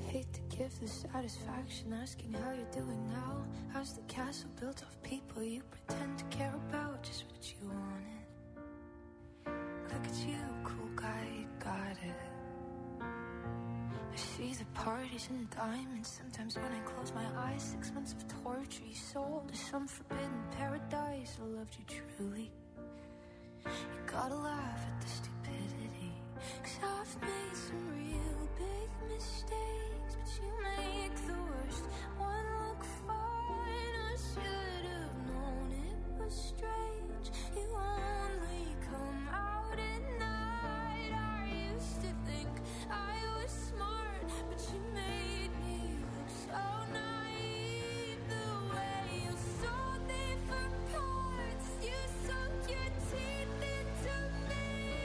hate to give the satisfaction asking how you're doing now. How's the castle built of people you pretend to care about? Just what you wanted. Look at you, cool guy, you got it. I see the parties and diamonds. Sometimes when I close my eyes, 6 months of torture you sold to some forbidden paradise. I loved you truly. You gotta laugh at the stupidity, 'cause I've made some real big mistakes, but you make the worst one look fine. I should have known it was strange. You only come out at night. I used to think I was smart, but you made me look so naive. The way you sold me for parts, you sunk your teeth into me.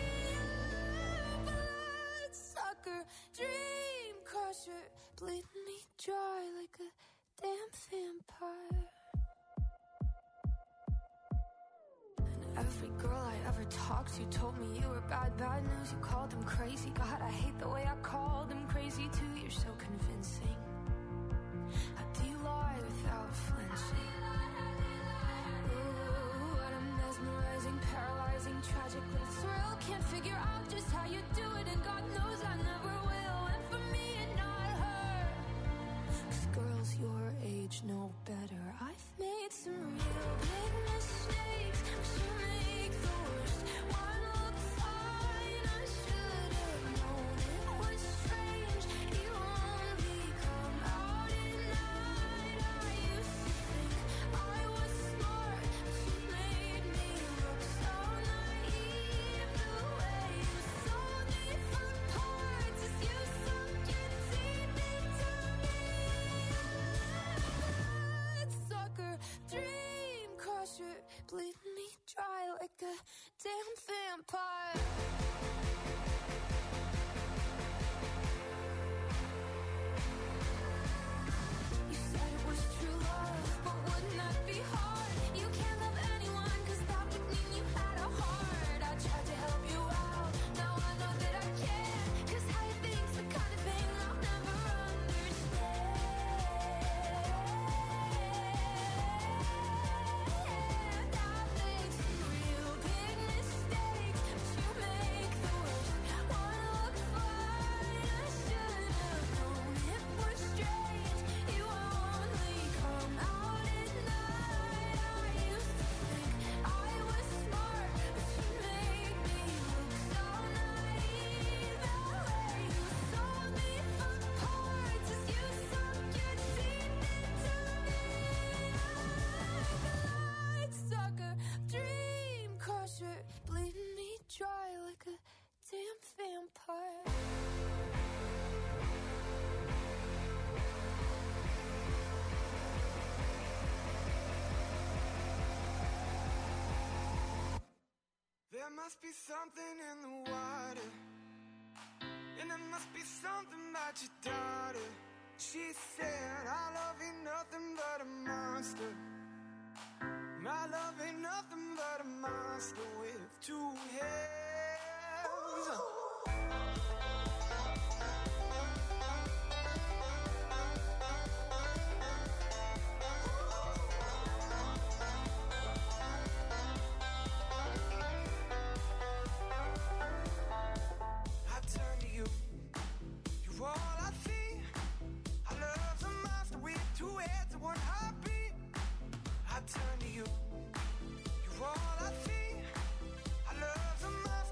Bloodsucker, dream crusher, bleeding me dry like a damn vampire. And every girl I ever talked to told me you were bad, bad news. You called them crazy. God, I hate the way I called them crazy too. You're so convincing. How do you lie without flinching? Ooh, what a mesmerizing, paralyzing, tragic little thrill. Can't figure out just how you do it, and God knows I never will. And for me and not her, 'cause girls your age know better. I've made some real big mistakes, but you make the worst one look fine. I should have known it was strange. You only come out at night. I used to think I was smart, but you made me look so naive. The way you sold me for parts is you sunk your teeth into me. Bloodsucker, dream crusher, bleeding me dry like a damn vampire. You said it was true love, but wouldn't that be hard? You can't love anyone, 'cause that would mean you had a heart. I tried to help you out, now I know that I can't, 'cause how you think's the kind of thing I'll never understand. I've made some real big mistakes, but you make the worst one look fine. I should have known it was strange. You only come out at night. I used to think I was smart, but you made me look so naive. The way you sold me for parts is you sunk your teeth into me. Bloodsucker, dream crusher, bleeding me dry like a damn vampire. There must be something in the water, and there must be something about your daughter. She said, "Our love ain't nothing but a monster. My love ain't nothing but a monster with two heads." I turn to you, you're all I see. Our love's a monster with two heads and one heartbeat. I turn to you, you're all I see. Our love's a monster.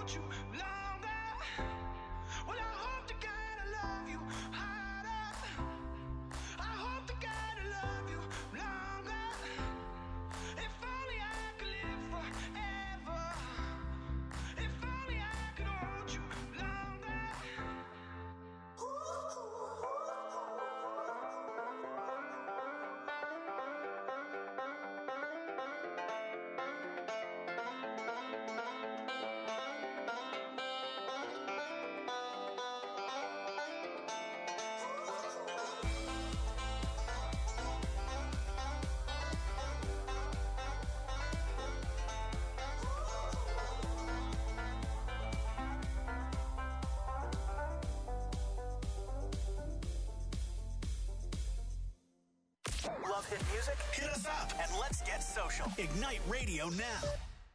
hold you longer. Well, I hope to God I love you harder. I hope to God I love you longer. If only I could live forever. If only I could hold you longer. Love hit music? Hit us up and let's get social. Ignite Radio now.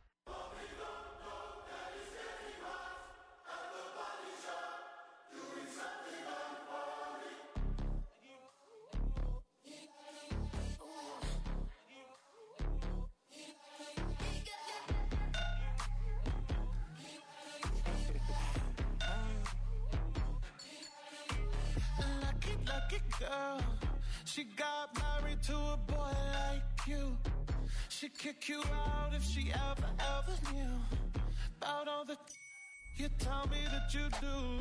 Lucky girl. She got married to a boy like you. She'd kick you out if she ever knew about all the you tell me that you do.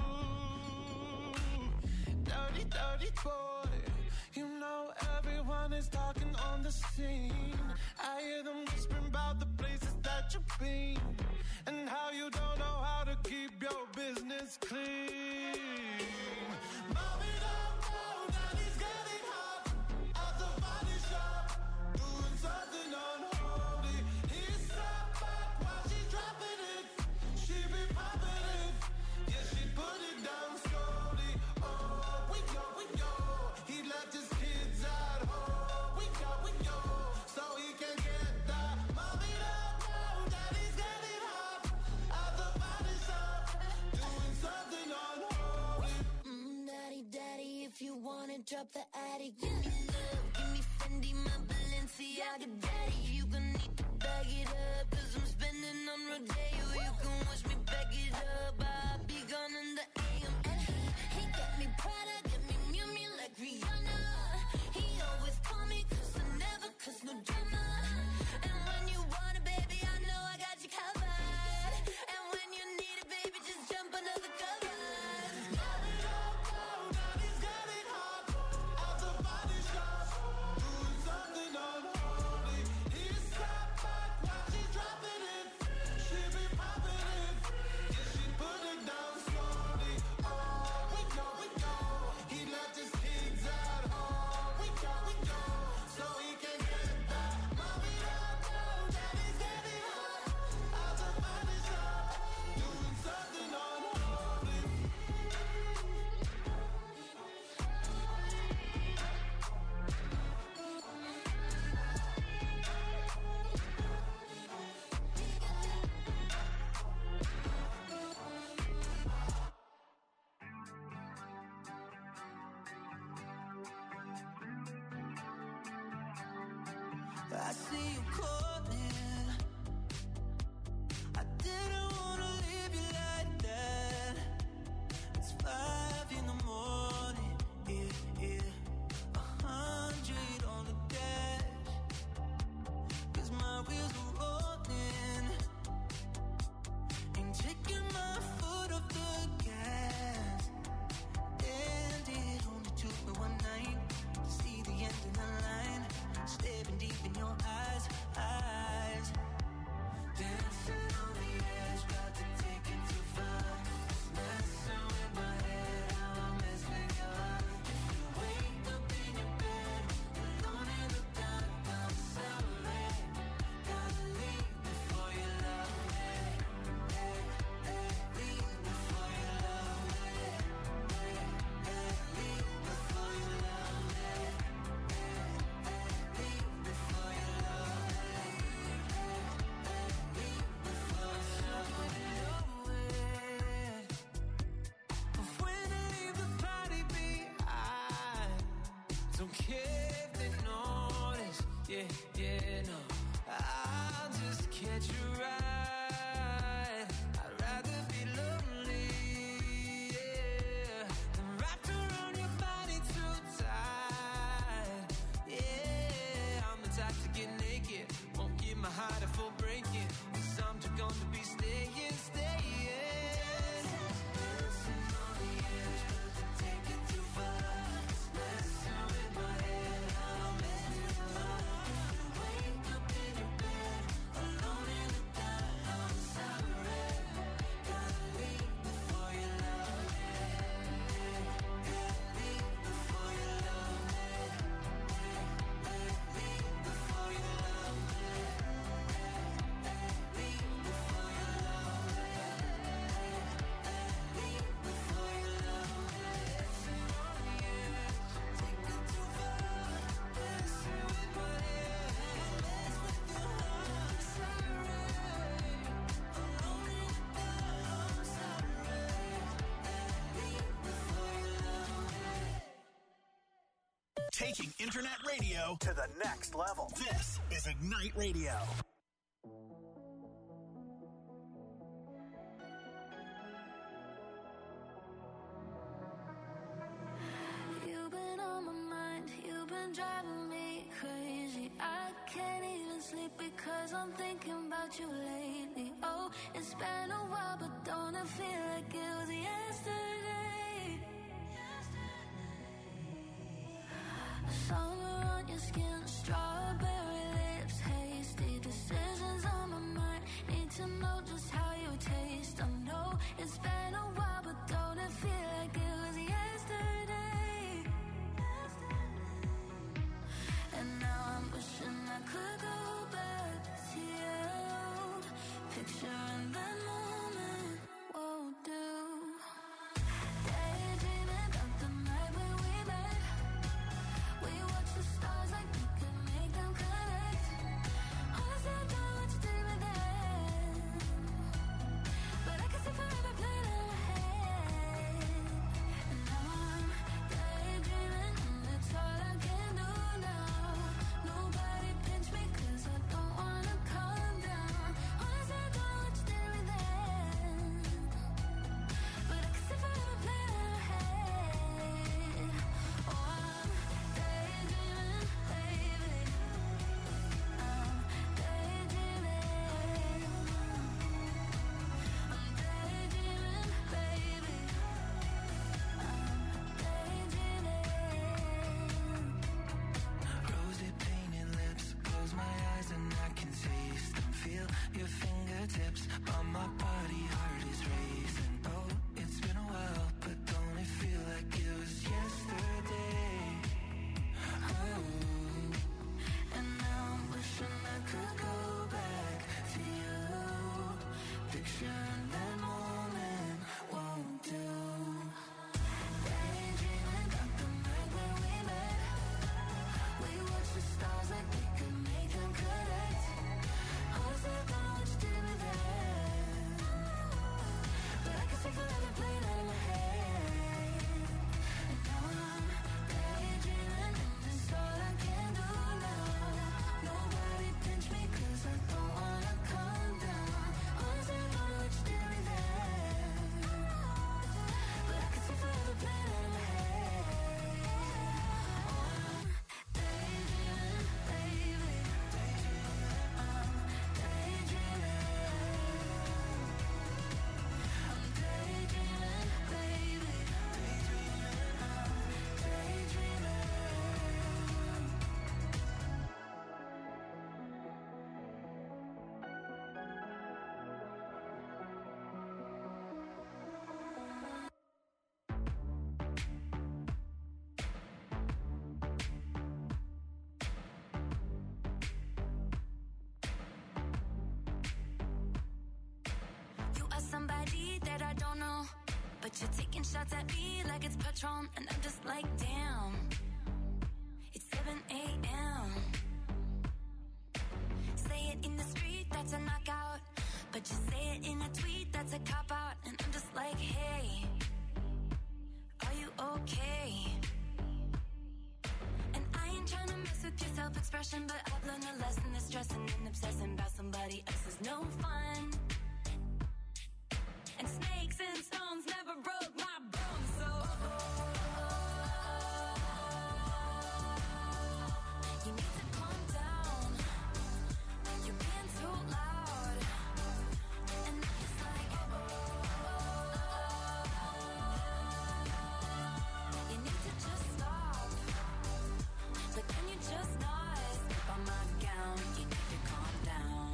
Dirty, dirty boy. You know everyone is talking on the scene. I hear them whispering about the places that you've been and how you don't know how to keep your business clean. Mommy, don't go, daddy's getting hot at the body shop, doing something unholy. He sat back while she's dropping it. She be popping it, yeah, she put it down slowly. Oh, we go. He left his kids at home. We go, so he can get that. Mommy, don't go, daddy's getting hot at the body shop, doing something unholy. Daddy, if you wanna drop the attic, give me love, give me Fendi, my Balenciaga. Daddy, you gon' need to bag it up, 'cause I'm spending on Rodeo. You can watch me back it up, I'll be gone in the AM. And he got me Prada, got me Miu Miu like Rihanna. He always call me 'cause I never, 'cause no drama. And when you want it, baby, I know I got you covered. And when you need it, baby, just jump under the covers. Mommy, don't go, daddy's getting hot at the body shop, doing something unholy. He sat back while she's dropping it. She be popping it, yeah, she put it down slowly. Oh, we go. He left his kids at home. We go, so he can get that. Mommy, don't go, daddy's getting hot at the body shop, doing something unholy. I see you calling. I didn't wanna leave you like that. It's 5 in the morning, yeah. 100 on the dash, 'cause my wheels are rolling. Ain't taking my foot off the gas. And it only took me one night to see the end of the line. Staring deep in your eyes. Dancing on the edge, about to take it too far. Messing with my head, how I mess with your heart. If you wake up in your bed, alone in the dark, I'm sorry. Gotta leave before you love me. Leave before you love me. Leave before you love me. Leave before you love me. Leave before you love me. When I leave the party behind, don't care if they notice. Yeah, no. I'll just catch a ride. I'd rather Taking internet radio to the next level. This is Ignite Radio. You've been on my mind, you've been driving me crazy. I can't even sleep because I'm thinking about you lately. Oh, it's been a while, but don't it feel like it was yesterday? Summer on your skin, strawberry lips, hasty decisions on my mind. Need to know just how you taste. I know it's been a while, but don't it feel like it was yesterday? And now I'm wishing I could go back to you. Picturing that moment won't do. Daydreaming about the night when we met. We watched the stars like we could make them connect. Honestly, I don't know what you did with that, but I can see forever playing in my head. And now I'm daydreaming, and it's all I can do now. Nobody pinch me 'cause I don't wanna calm down. Honestly, I don't know what you did with that, but I can see forever playing in my head. Oh, I'm daydreaming, baby. I'm daydreaming. I'm daydreaming, baby. I'm daydreaming. Rosy painted lips, close my eyes and I can taste them. Feel your fingertips on my body, heart is racing. Oh, it's been a while, but don't it feel like it was yesterday? Oh, and now I'm wishing I could go back to you. Picturing that moment won't do. Daydreaming about the night when we met. We watched the stars like we could make them connect. Honestly, I don't know what you did with that, but I can see forever playing out in my head. And now I'm daydreaming, and it's all I can do now. Nobody pinch me 'cause I don't wanna calm down. Honestly, I don't know what you did with that, but I can see forever playing out in my head. Oh, I'm daydreaming, baby. I'm daydreaming. I'm daydreaming, baby. I'm daydreaming. You are somebody that I don't know, but you're taking shots at me like it's Patron, and I'm just like, damn. It's 7 a.m. Say it in the street, that's a knockout, but you say it in a tweet, that's a cop-out, and I'm just like, hey, are you okay? And I ain't trying to mess with your self-expression, but I've learned a lesson that stressing and obsessing about somebody else is no fun. And snakes and stones never broke my bones, so you need to calm down. You're being too loud, and I'm just like, you need to just stop. But can you just not slip on my gown? You need to calm down.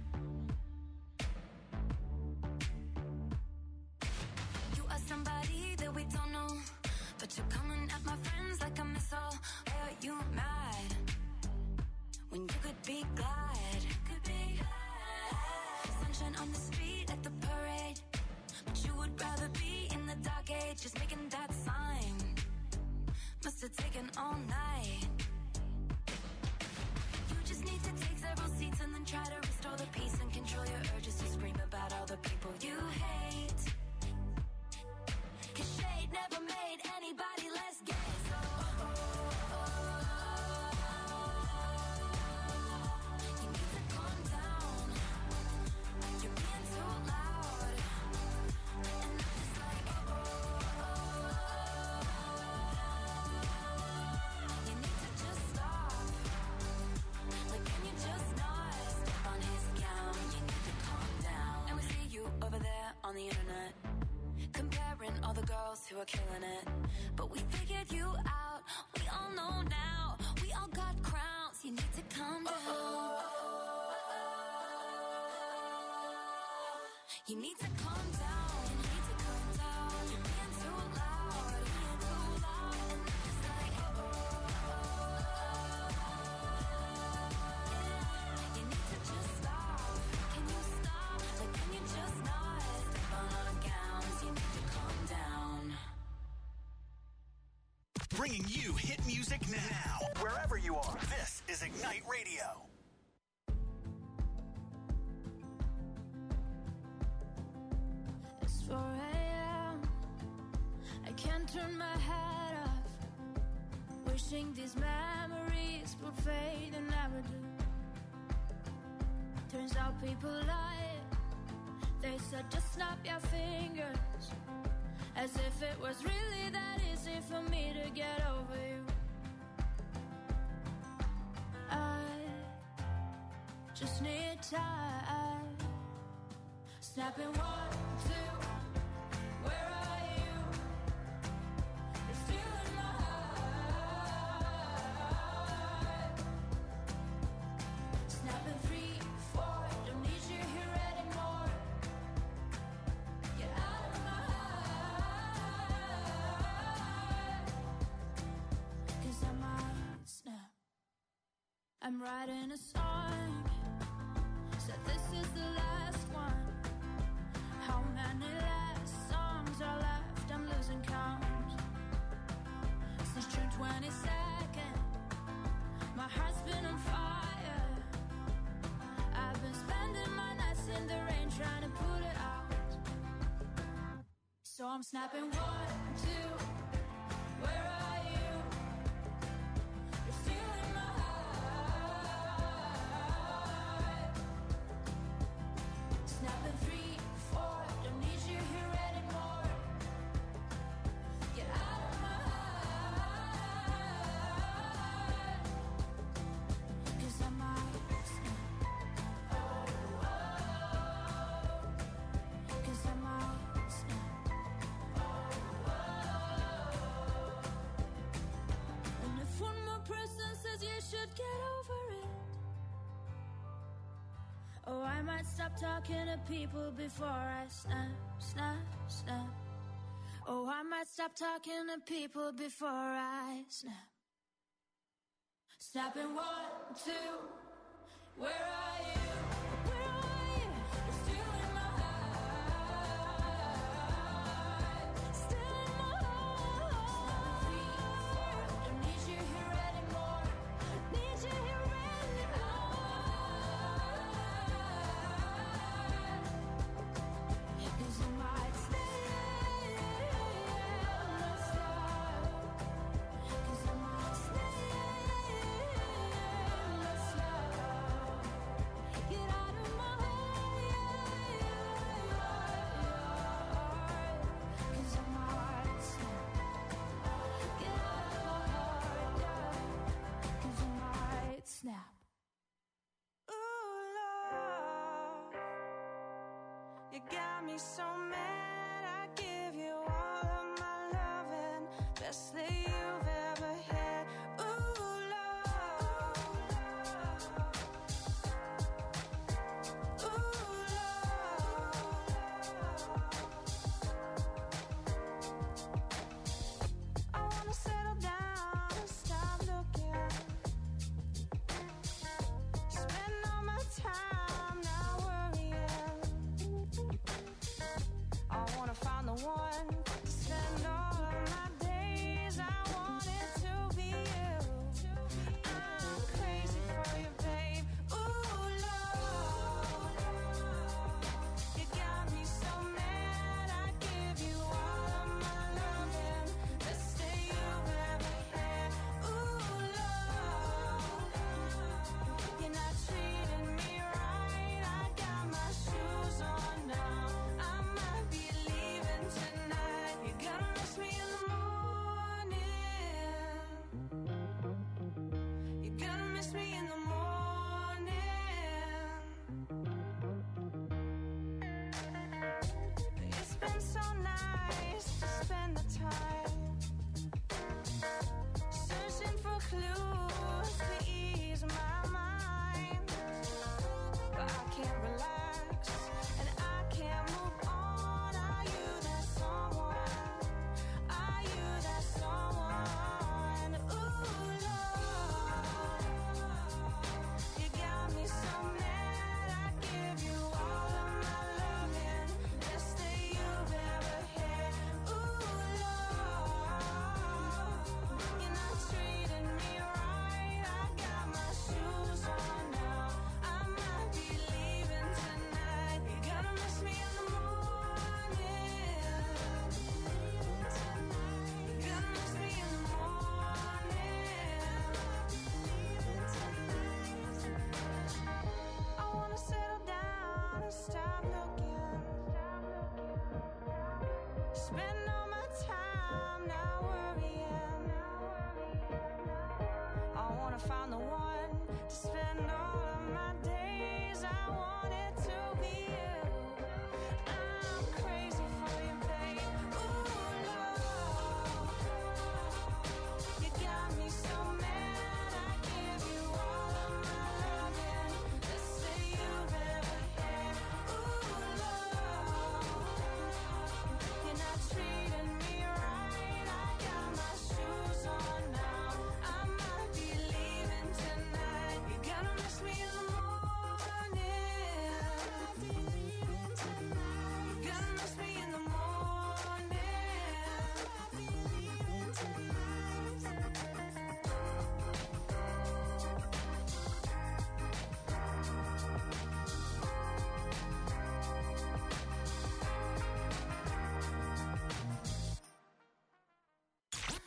You are somebody that we don't know, but you're coming at my friends like a missile. Why are you mad when you could be glad? Sunshine on the street at the parade, but you would rather be in the dark age, just making that sign. Must have taken all night. You just need to take several seats and then try to restore the peace and control your urges to scream about all the people you hate. 'Cause shade never made anybody less gay, so who are killing it. But we figured you out, we all know now. We all got crowns, you need to calm down. You need to calm down, you need to calm down. You're being too loud, being too loud. And it's like, you need to just stop. Can you stop? Like, can you just not step on our gowns? You need to calm down. Bringing you hit music now. Wherever you are, this is Ignite Radio. It's 4 a.m. I can't turn my head off. Wishing these memories would fade and never do. Turns out people lie. They said just snap your fingers. As if it was really that easy for me to get over you. I just need time. Snapping 1, 2. Where are you? You're still in my heart. Snapping 3, 4. Don't need you here anymore. Get out of my heart. 'Cause I might snap. I'm writing a song. Said this is the last one. How many last songs are left? I'm losing count. Since June 22nd, my heart's been on fire. I've been spending my nights in the rain trying to put it out. So I'm snapping 1, 2. Where are you? You're still in my heart. Snapping 3, 4. Don't need you here anymore. Get out of my heart. 'Cause I might snap. Oh, oh. 'Cause I might snap. Oh, oh. And if one more person says you should get over it, oh, I might stop talking to people before I snap, snap, snap. Oh, I might stop talking to people before I snap. Snapping 1, 2. Where are you? Where are you? You're still in my heart. Still in my heart. 3, 4. Don't need you here anymore. Need you here anymore. 'Cause I might stay. Let's stop. 'Cause I might stay. Let's stop. Get out of my heart. 'Cause I might stop. Get out of my heart. 'Cause I might snap. Ooh, love, you got me so mad. I give you all of my loving, best that you've ever had. Ooh, love, ooh, love. I wanna settle down and stop looking. Spend all my time not worrying. I wanna find the one to spend all of my days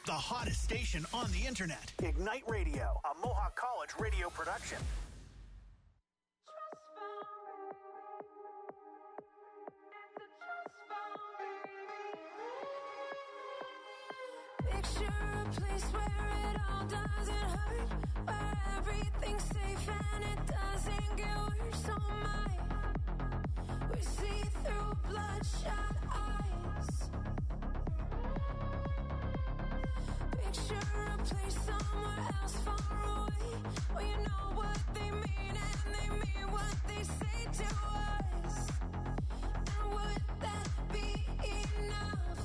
The hottest station on the internet. Ignite Radio, a Mohawk College radio production. Picture a place where it all doesn't hurt, where everything's safe and it doesn't get worse. Oh my, we see through bloodshot eyes. Picture a place somewhere else far away, where you know what they mean and they mean what they say to us. And would that be enough?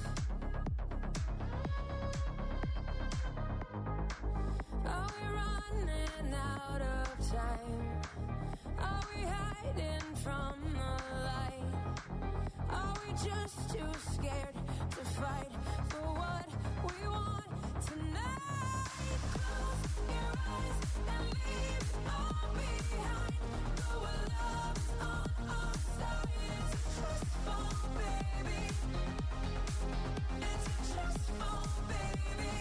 Are we running out of time? Are we hiding from the light? Are we just too scared to fight for what we want tonight? Close your eyes and leave it all behind. Go where love's on our side. It's a trust fall, baby. It's a trust fall, baby.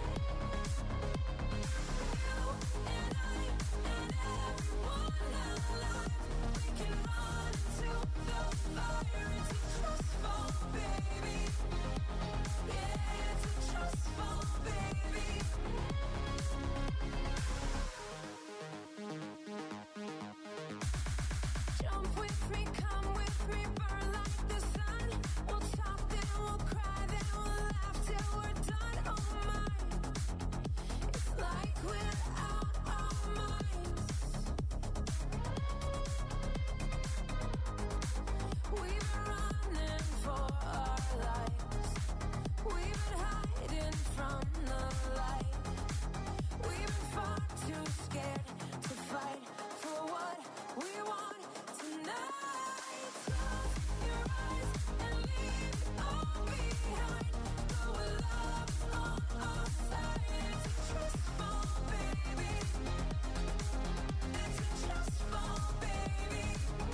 You and I and everyone alive, we can run into the fire. It's a trust fall, baby. Yeah, it's a trust fall, baby. Jump with me, come with me, burn like the sun. We'll talk, then we'll cry, then we'll laugh till we're done. Oh my, it's like we're out our minds. We've been running for our lives. We've been hiding from the light. We've been far too scared to fight for what we want tonight. Close your eyes and leave it all behind. Go where love's on our side. It's a trust fall, baby. It's a trust fall, baby.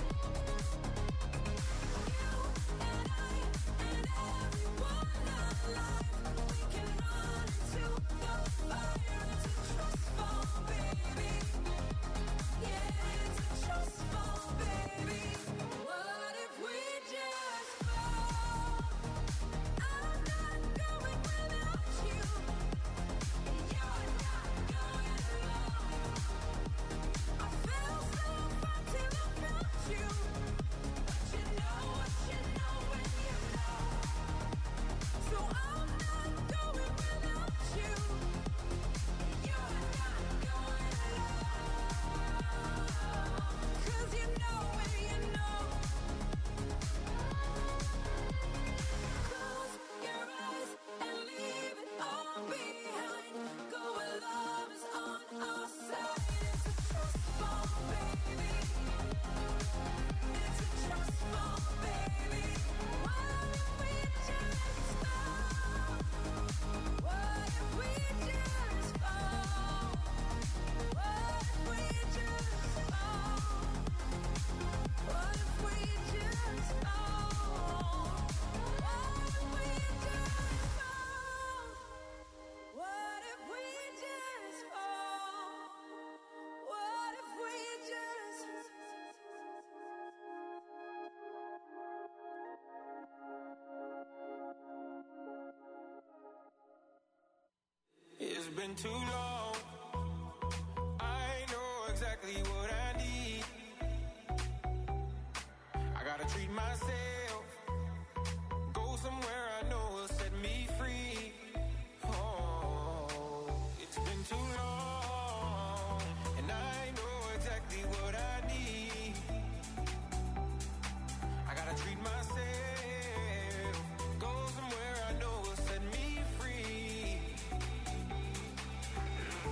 You and I and everyone alive, we can run into the fire. It's a trust fall, baby. Yeah, it's a trust fall, baby. What if we just fall? I'm not going without you. You're not going alone. I felt so far till I felt you. But you know what you know when you know. So I'm not going without you. You're not going alone. 'Cause you know when you know. Close your eyes and leave it all behind. Go where love is on our side. It's a trust fall, baby. It's a trust fall, baby. What if we just fall? What if we just fall? What if we just fall? What if we just fall? What if we just fall? What if we just fall? What if we just It's been too long. I know exactly what I need. I gotta treat myself. Go somewhere I know will set me free. Oh, it's been too long. And I know exactly what I need. I gotta treat myself. Go somewhere I know will set me free.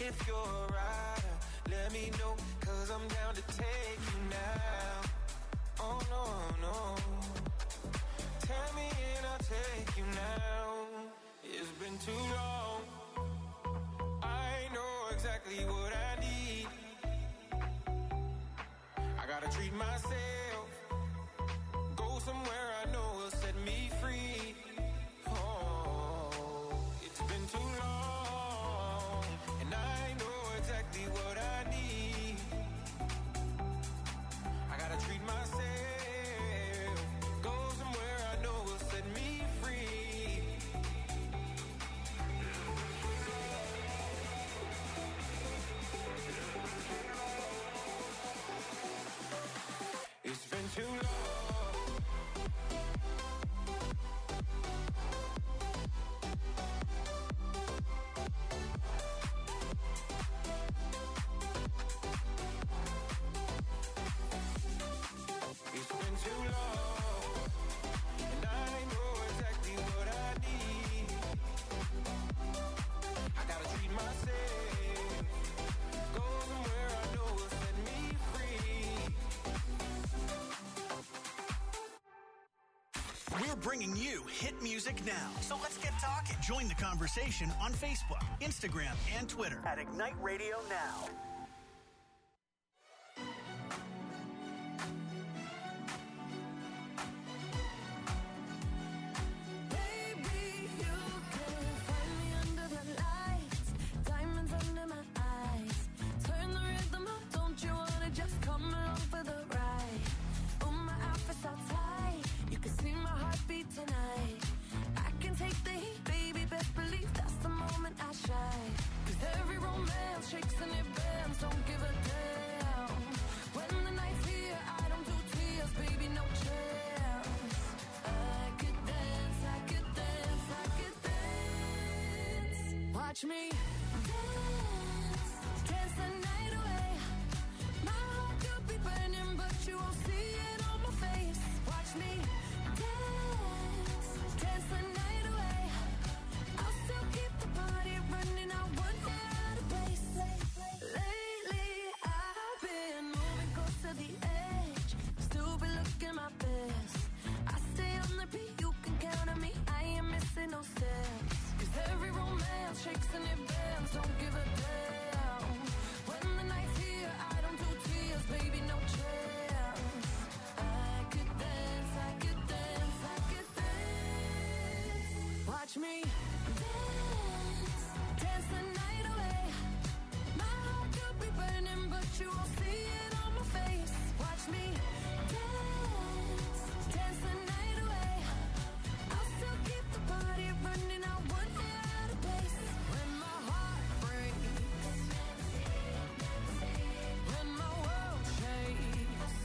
If you're a rider, let me know, 'cause I'm down to take you now. Oh no, no. Tell me and I'll take you now. It's been too long. I know exactly what I need. I gotta treat myself. Go somewhere I know will set me free. Oh, it's been too long. And I know exactly what I need. I gotta treat myself. Go somewhere I know will set me free. It's been too long. It's been too long, and I know exactly what I need. I gotta treat myself. Go somewhere I know will set me free. We're bringing you hit music now. So let's get talking. Join the conversation on Facebook, Instagram, and Twitter at Ignite Radio Now. Baby, you can find me under the lights, diamonds under my eyes. Turn the rhythm up, don't you wanna just come along for the ride? Oh, my outfit's all tight, you can see my heartbeat tonight. I can take the heat, baby, best believe that's the moment I shine. 'Cause every romance shakes and it bends, don't give a damn. When the night's here, I don't do tears, baby, no chance. I could dance, I could dance, I could dance. Watch me dance, dance the night away. My heart could be burning, but you won't see it on my face. Watch me dance, dance the night away. I'll still keep the party running, I won't get out of place. Lately, I've been moving close to the edge, still be looking my best. I stay on the beat, you can count on me, I ain't missing no steps. 'Cause every romance shakes and it bends, don't give a damn. When the night's here, I don't do tears, baby, no chance. I could dance, I could dance, I could dance. Watch me dance, dance the night away. My heart could be burning, but you won't see it on my face. Watch me dance, dance the night away. I'll still keep the party running, I won't get out of place. When my heart breaks, when my world shakes,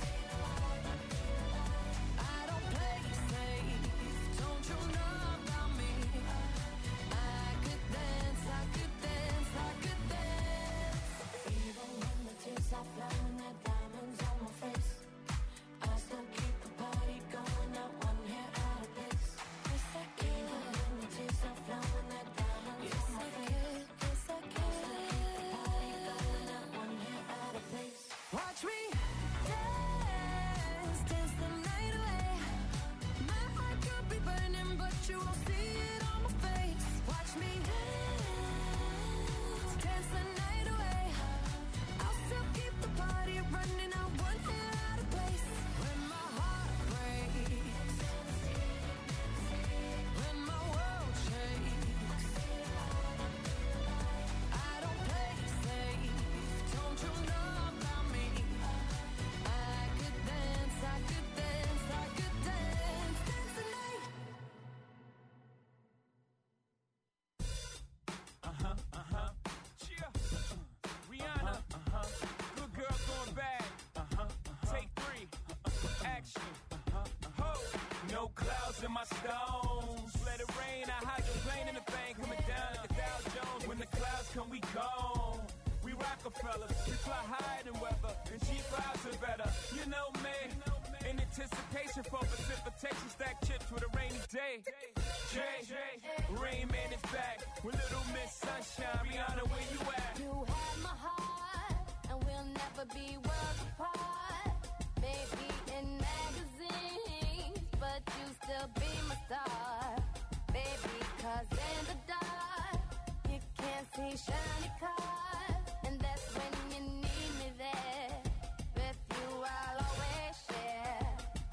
I don't play safe, don't you know about me? I could dance, I could dance, I could dance. Even when the tears are flowing, there diamonds on my face, I still keep the party going, not one hair out of place. Yes, I can. Even when the tears are flowing, there diamonds on my face, yes, I can. Still keep the party going, not one hair out of place. Watch me dance, dance the night away. My heart could be burning, but you won't see it on my face. Watch me dance, dance the night away. I'll still keep the party running, I won't get out of place. When my heart breaks, when my world shakes, I don't play safe, don't you know about me? I could dance, I could dance, I could dance, dance the night. Rihanna, good girl going bad. Take 3, action. Ho, no clouds in my stones. Let it rain, I hydroplane in the bank, coming down like a Dow Jones. When the clouds come, we gone. We Rockefellers, we fly higher than weather, and cheap vibes are better. You know me, in anticipation for precipitation, stack chips with a rainy day. Jay, Rain Man is back with Little Miss Sunshine. Rihanna, where you at? You pretty shiny car, and that's when you need me there. With you I'll always share.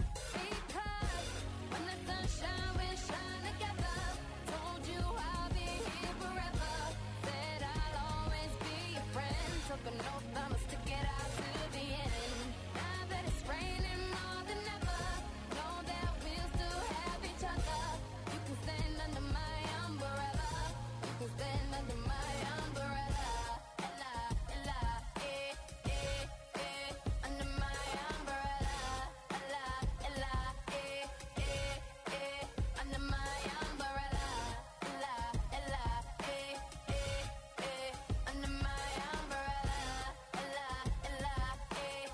Because when the sunshine will shine together, told you I'll be here forever. Said I'll always be your friend. Took an oath I'ma stick it out to the end. Now that it's raining more than ever, know that we'll still have each other. You can stand under my umbrella. You can stand under my umbrella. Ella, Ella, eh, eh, eh. Under my umbrella. Ella, Ella, eh, eh, eh. Under my umbrella. Ella, Ella, eh, eh, eh. Under my umbrella. Ella, Ella, eh,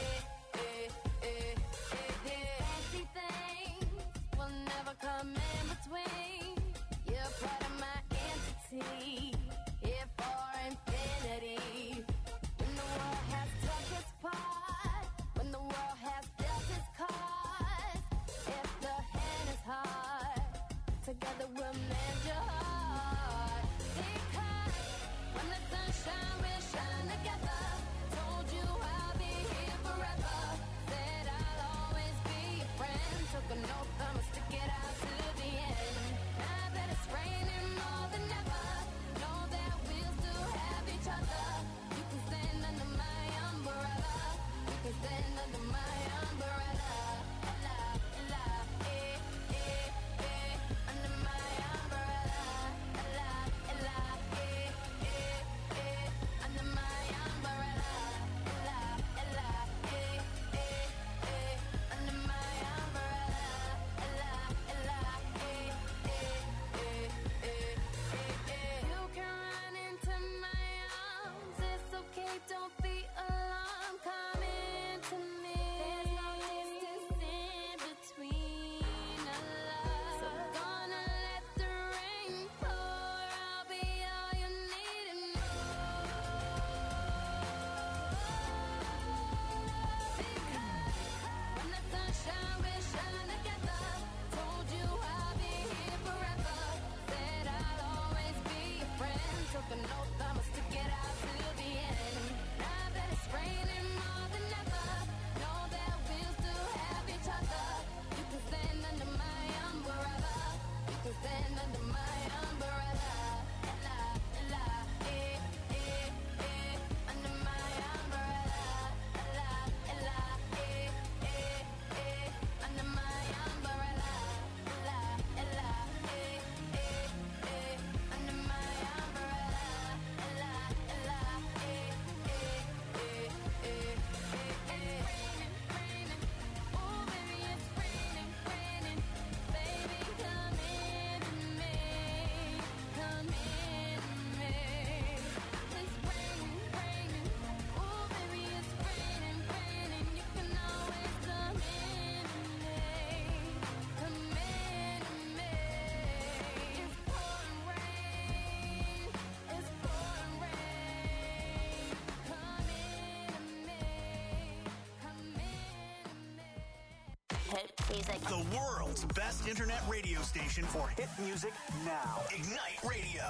eh, eh, eh, eh. Fancy things will never come in between. You're part of my entity, here for infinity. When the world has took its part, when the world has dealt its cards, if the hand is hard, together we'll mend your heart. Because when the sunshine will shine together, told you I'll be here forever. Said I'll always be your friend. Took an oath I'ma stick it out to the end. Now that it's raining more than ever, know that we'll still have each other. You can stand under my umbrella. You can stand under my umbrella. Ella, Ella, eh, eh, eh. Under my umbrella. Ella, Ella, eh, eh, eh. Under my umbrella. Ella, Ella, eh, eh, eh. Under my umbrella. Ella, Ella, eh, eh, eh, eh, eh. You can run into my arms. It's okay, don't be alarmed. Come into me. There's no distance in between our love. So gonna let the rain pour. I'll be all you need and more. Because when the sunshine will shine together, told you I'll be here forever. Said I'll always be your friend. Took an oath I'ma stick it out to the end. Now that it's raining more than ever, know that we'll still have each other. You can stand under my umbrella. You can stand under my umbrella. Ella, Ella, eh, eh, eh. Under my umbrella. Ella, Ella, eh, eh, eh. Under my umbrella. Ella, Ella, eh, eh, eh. Under my umbrella. Ella, Ella, eh, eh, eh, eh, eh. It's raining, oh baby, it's raining, raining. Baby, come into me, come into me. It's raining, raining, oh baby, it's raining, raining. You can always come into me, come into me. It's pouring rain, it's pouring rain. Come into me, come into me. Hit music. The world's best internet radio station for hit music now. Ignite Radio.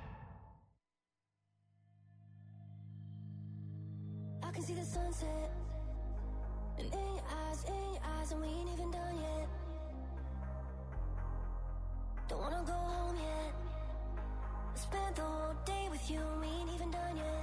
I can see the sunset, and in your eyes, and we ain't even done yet. Don't wanna go home yet. I spent the whole day with you, and we ain't even done yet.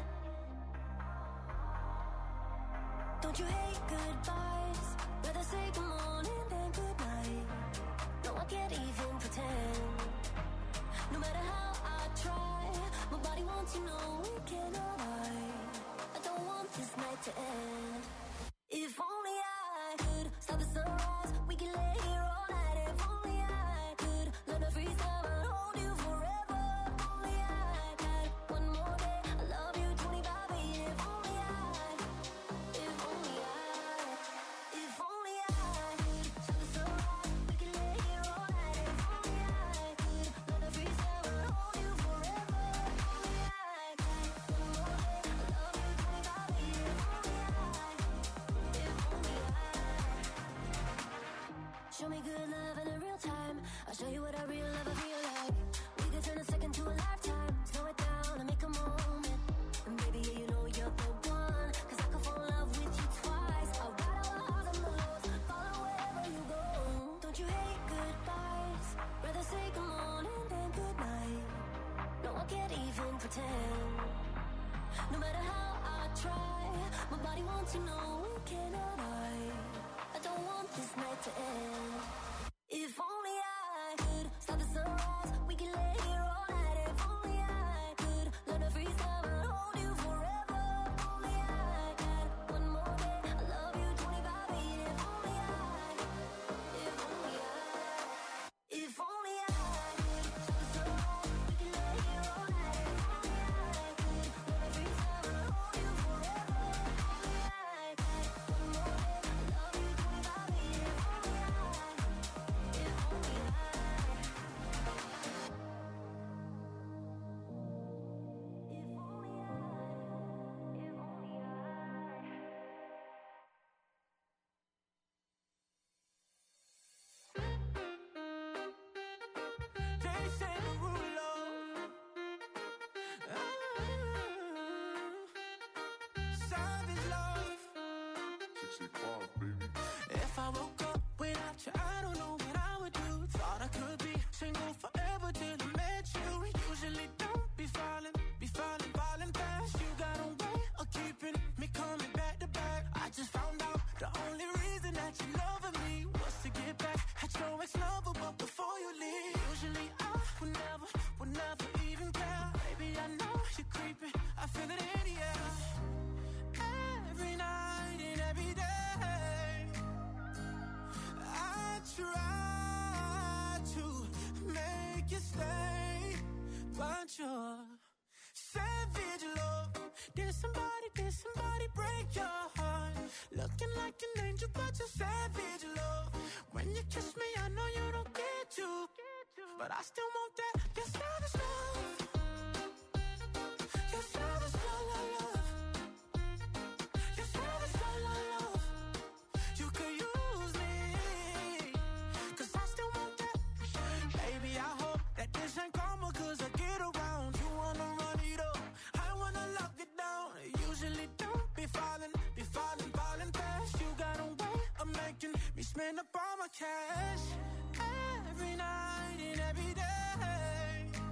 Don't you hate goodbyes? Rather say good morning than good night. No, I can't even pretend. No matter how I try, my body wants to know we cannot hide. I don't want this night to end. If only I could stop the sunrise, we can lay here all night. If only I could learn to freeze time, I'd hold you forever. If only I had one more day, I love you 25 years. If only I could stop the sunrise, we can lay here all night. If only I could learn to freeze time, I'd hold you forever. If only I had one more day, I love you 25 years. Show me good love in a real time. I'll show you what a real lover feel like. We could turn a second to a lifetime. Slow it down and make a pretend. No matter how I try, my body wants to know we cannot hide. I don't want this night to end. If only I could stop the sunrise, we can lay here all night. If only I could learn to freeze time and hold you forever. If only I had one more day, I love you 25/8. If only I could stop the sunrise, we can lay here all night. If only I could learn to freeze time and hold you forever. If only I had one more day, I love you 25/8. If only I. They say the rule of savage love. 65, baby. If I woke up without you, I don't know what I would do. Thought I could be single forever till I met you. Usually don't be falling fast. You got a way of keeping me coming back to back. I just found out the only reason that you loving me was to get back at your ex-lover, but before you leave, usually I would never even care. Baby, I know you're creeping, I feel it in the air. Every night and every day, I try to make you stay, but you're savage love. Did somebody break your heart? Looking like an angel, but you're savage love. When you kiss me, I know you don't get to, but I still want that. You're savage love. You're savage love, love. You're savage love, love. You could use me, 'cause I still want that. Baby, I hope that this ain't karma, 'cause I get around. You wanna run it up, I wanna lock it down. Usually don't be falling fast. You got a way of making me spend up all my cash. Every night and every day,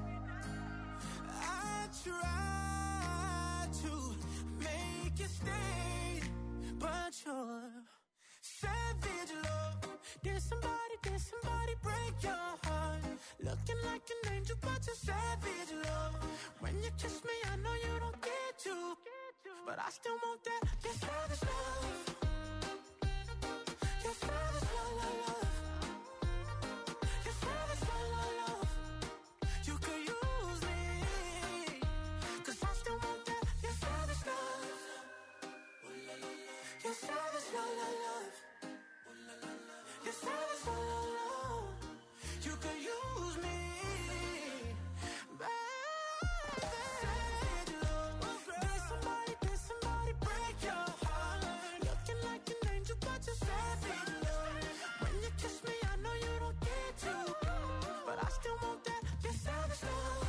I try to make you stay, but you're savage love. Did somebody break your heart? Looking like an angel, but you're savage love. When you kiss me, I know you don't get to, but I still want that. You're savage love. You're savage love, love. You're savage love, love. You could use me, 'cause I still want that. You're savage love. You're savage love, love. You're savage love, love. You could use me, savage love. Did somebody break your heart? Looking like an angel, but you're savage love. When you kiss me, I know you don't get to, but I still want that. You're savage love.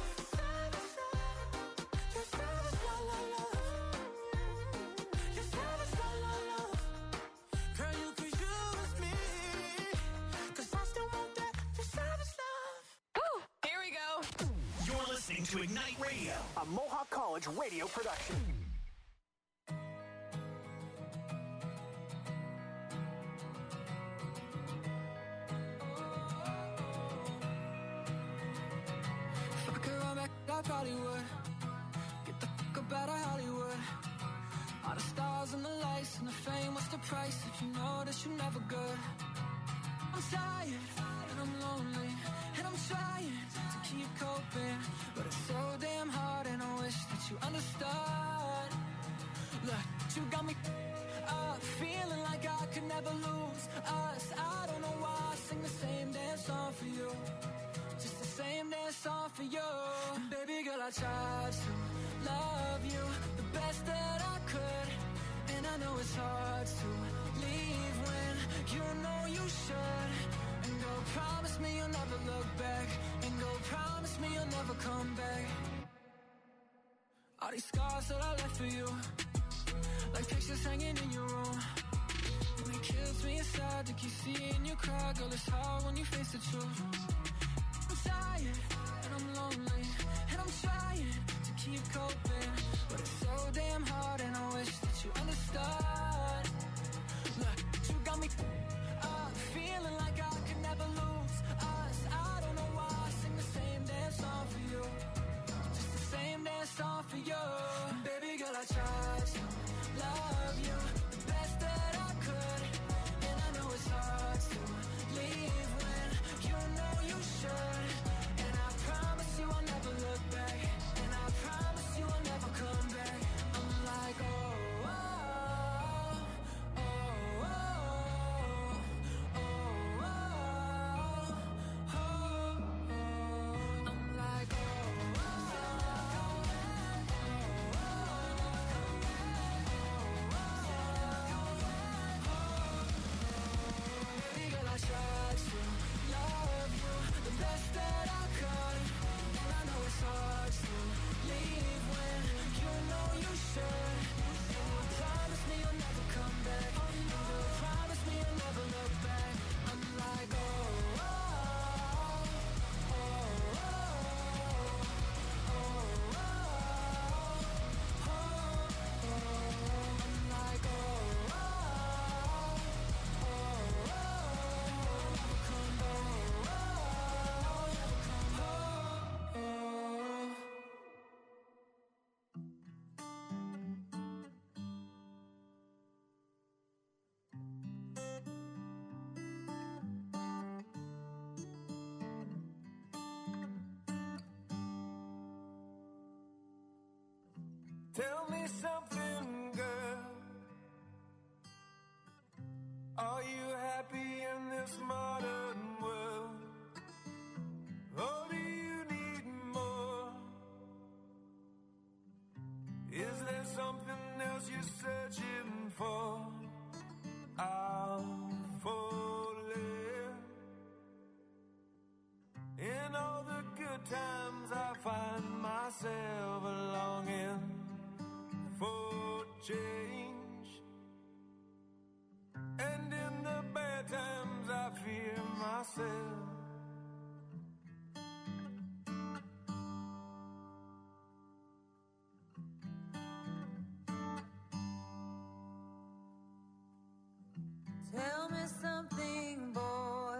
You're savage love, love. You're savage love, love. Girl, you could use me, 'cause I still want that. You're savage love. Ooh, here we go. You're listening to Ignite Radio, a Mohawk College radio production. If I could run back, I probably would. Get the fuck up out of Hollywood. All the stars and the lights and the fame, what's the price if you know that you're never good? I'm tired and I'm lonely and I'm trying to keep coping, but it's so damn hard and I wish that you understood. Look, you got me up, feeling like I could never lose us. I don't know why I sing the same damn song for you, just the same damn song for you. And baby girl, I tried to love you the best that I could, and I know it's hard to leave when you know you should. And go promise me you'll never look back, and go promise me you'll never come back. All these scars that I left for you, like pictures hanging in your room, and it kills me inside to keep seeing you cry. Girl, it's hard when you face the truth. I'm tired and I'm lonely and I'm trying to watching you coping, but it's so damn hard, and I wish that you understood. Look, you got me feeling like I could never lose us. I don't know why I sing the same damn song for you, just the same damn song for you. Baby girl, I tried to love you the best that I could, and I know it's hard to leave when you know you should. And I promise you I'll never look back, and I promise you I'll never come back. I'm like, oh, oh, oh, oh, oh, oh, oh, oh. I'm like, oh, baby girl, I tried to love you the best that I could, and I know it's hard to leave when you know you should. And you promise me you'll never come back, and you promise me you'll never look back. I'm like, oh, oh, oh, oh, oh, oh, oh, oh. I'm like, oh, oh, oh, never come back, never come back. Tell me something, girl. Are you happy in this modern world? Or do you need more? Is there something else you're searching for? I'll falling. In all the good times I find myself longing for change, and in the bad times I fear myself. Tell me something, boy.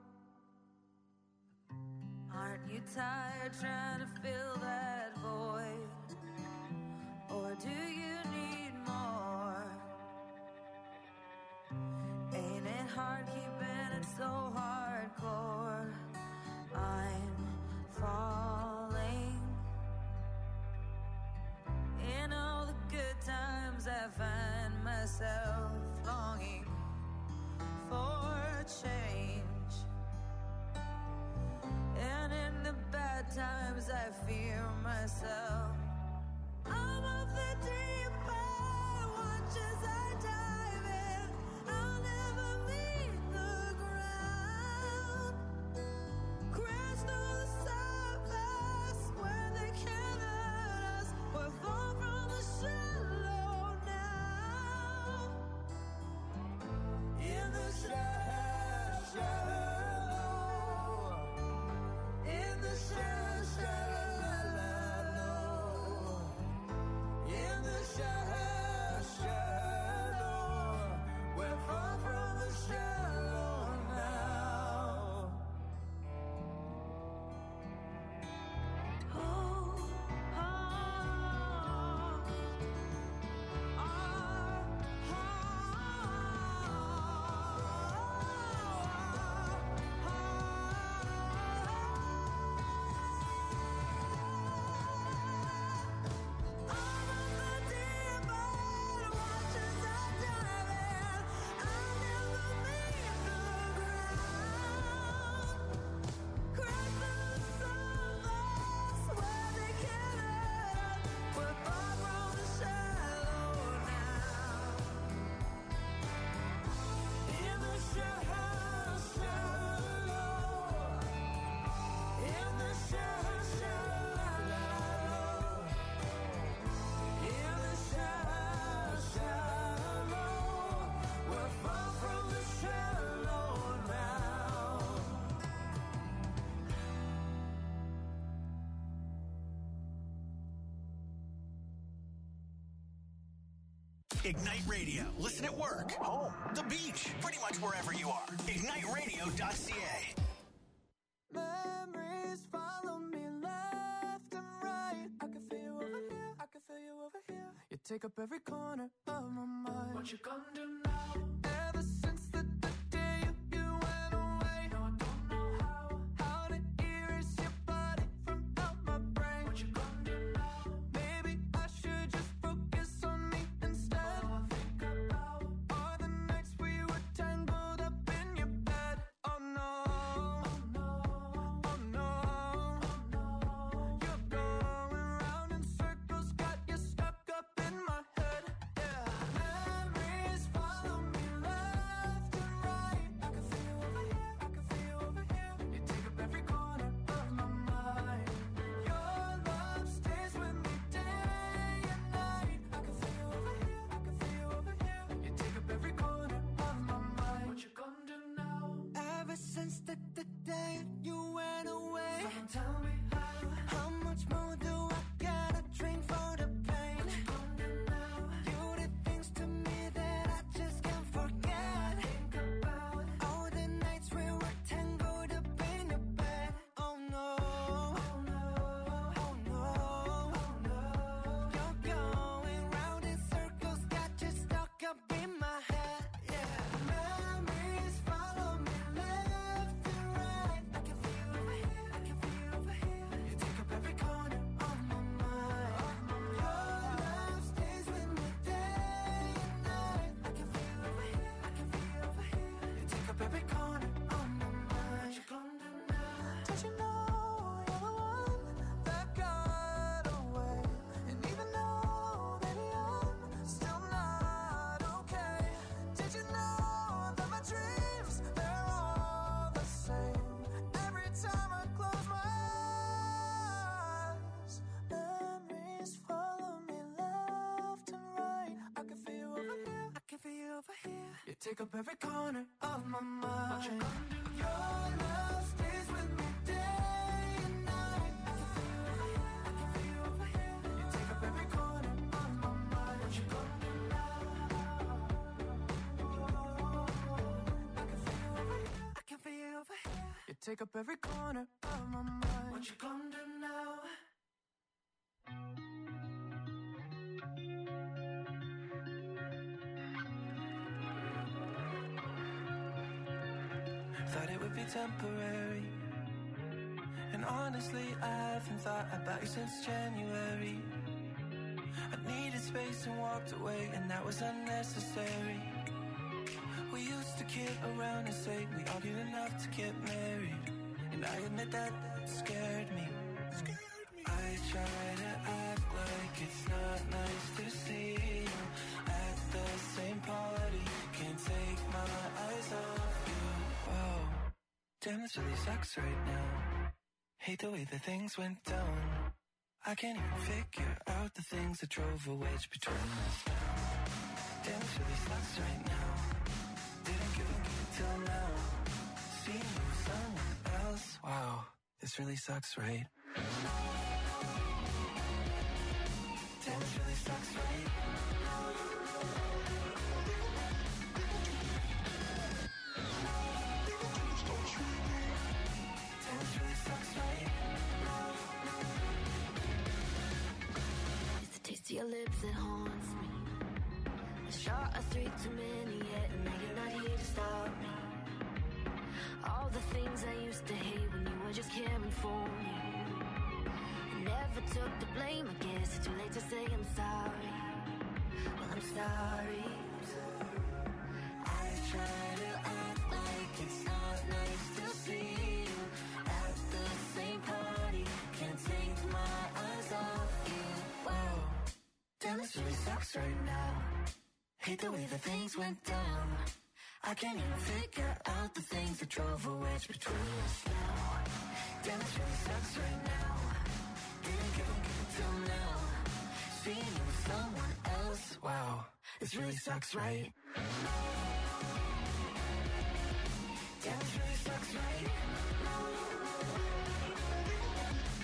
Aren't you tired trying to fill that void? Or do you need more? Ain't it hard keeping it so hardcore? I'm falling. In all the good times I find myself longing for change, and in the bad times I fear myself. I'm of the deep end, watch as I dive in. I'll never meet the ground. Crash through the surface where they can't hurt us. We're far from the shallow now. In the shallow, in the shallow. Ignite Radio. Listen at work, home, the beach, pretty much wherever you are. IgniteRadio.ca. Memories follow me left and right. I can feel you over here, I can feel you over here. You take up every corner of my mind. What you gonna do now? Ever since the day you went away, no, I don't know how to erase your body from out my brain. What you gonna do now? Maybe I should just focus on me instead. All I think about are the nights we were tangled up in your bed. Oh no. Since the day you went away, so tell me how much more do I gotta drink for the pain? You did things to me that I just can't forget. Think about all the nights we were tangled up in your bed. Oh no, oh no, oh no, oh no. You're going round in circles, got you stuck up in my head. Yeah, memories follow me. Take up every corner of my mind. Your love stays with me day and night. I can feel you over here, I can feel you over here. You take up every corner of my mind. What you gonna do now? I can feel you over here, I can feel you over here. You take up every corner of my mind. What you gonna do now? Thought it would be temporary, and honestly I haven't thought about you since January. I needed space and walked away, and that was unnecessary. We used to kid around and say we argued enough to get married, and I admit that scared me. I try to act like it's not nice to see you at the same party. Can't take my eyes off you. Whoa, damn, this really sucks right now. Hate the way that things went down. I can't even figure out the things that drove a wedge between us now. Damn, this really sucks right now. Didn't give a good till now. Seeing you with someone else. Wow, this really sucks, right? Damn, this really sucks, right? Taste your lips, it haunts me. A shot or three too many yet, and now you're not here to stop me. All the things I used to hate when you were just caring for me. I never took the blame, I guess it's too late to say I'm sorry. Well, I'm sorry. I try to act like it's not nice to see you at the same party. Can't take my eyes off you. Whoa. Damn, this really sucks right now. Hate the way that things went down. I can't even figure out the things that drove a wedge between us now. Damn, this really sucks right now. Didn't give a till now. Seeing you with someone else. Wow, this really sucks, right? Damn, this really sucks, right?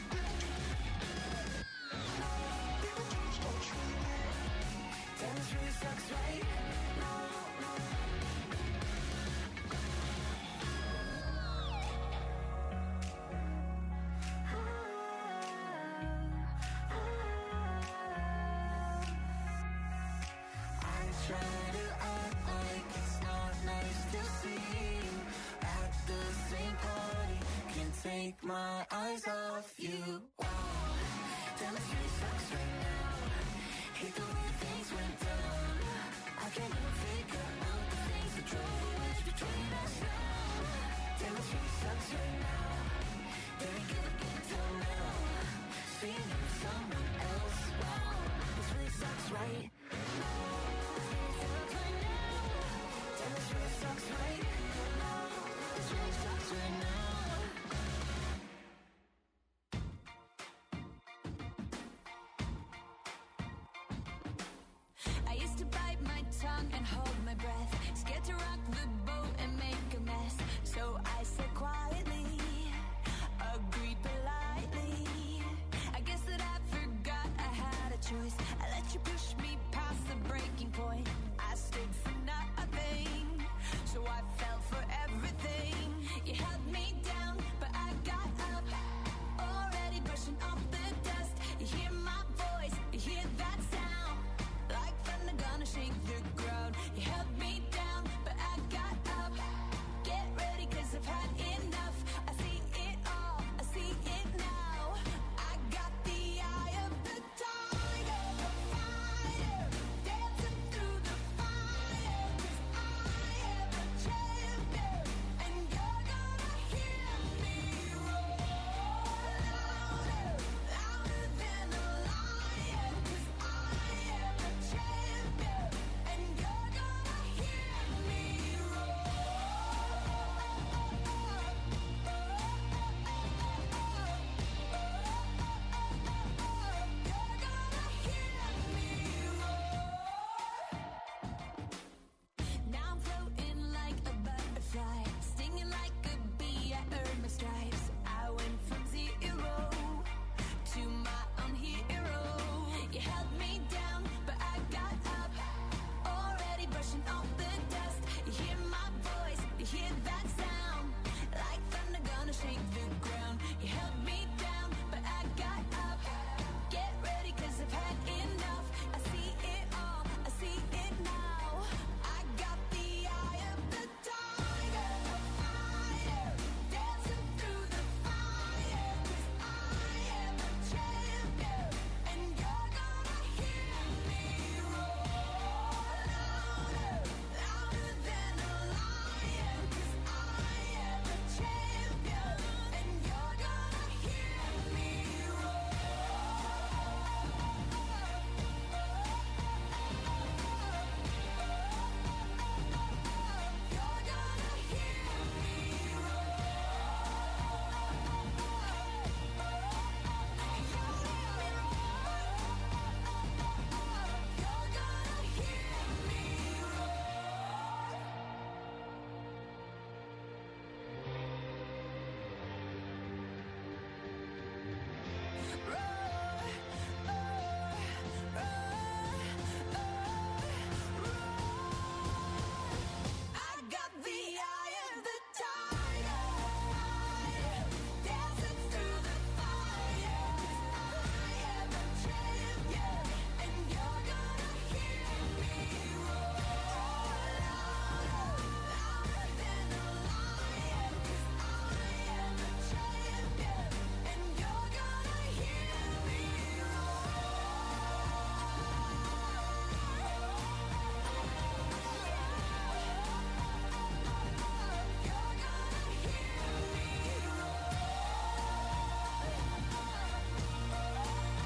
Damn, this really sucks right now. I try to act like it's not nice to see you at the same party. Can't take my eyes off you. Wow, damn, it really sucks right now. Hate the way things went down. I can't even figure out the things that drove a wedge between us now. Damn, it really sucks right now. There ain't gonna be till now. Seeing you with someone else. Wow, this really sucks right now. Sucks right now. Damn, this really sucks right now. This really sucks right now. I used to bite my tongue and hold my breath, scared to rock the boat and make a mess. So I said quietly, agreed politely. I guess that I forgot I had a choice.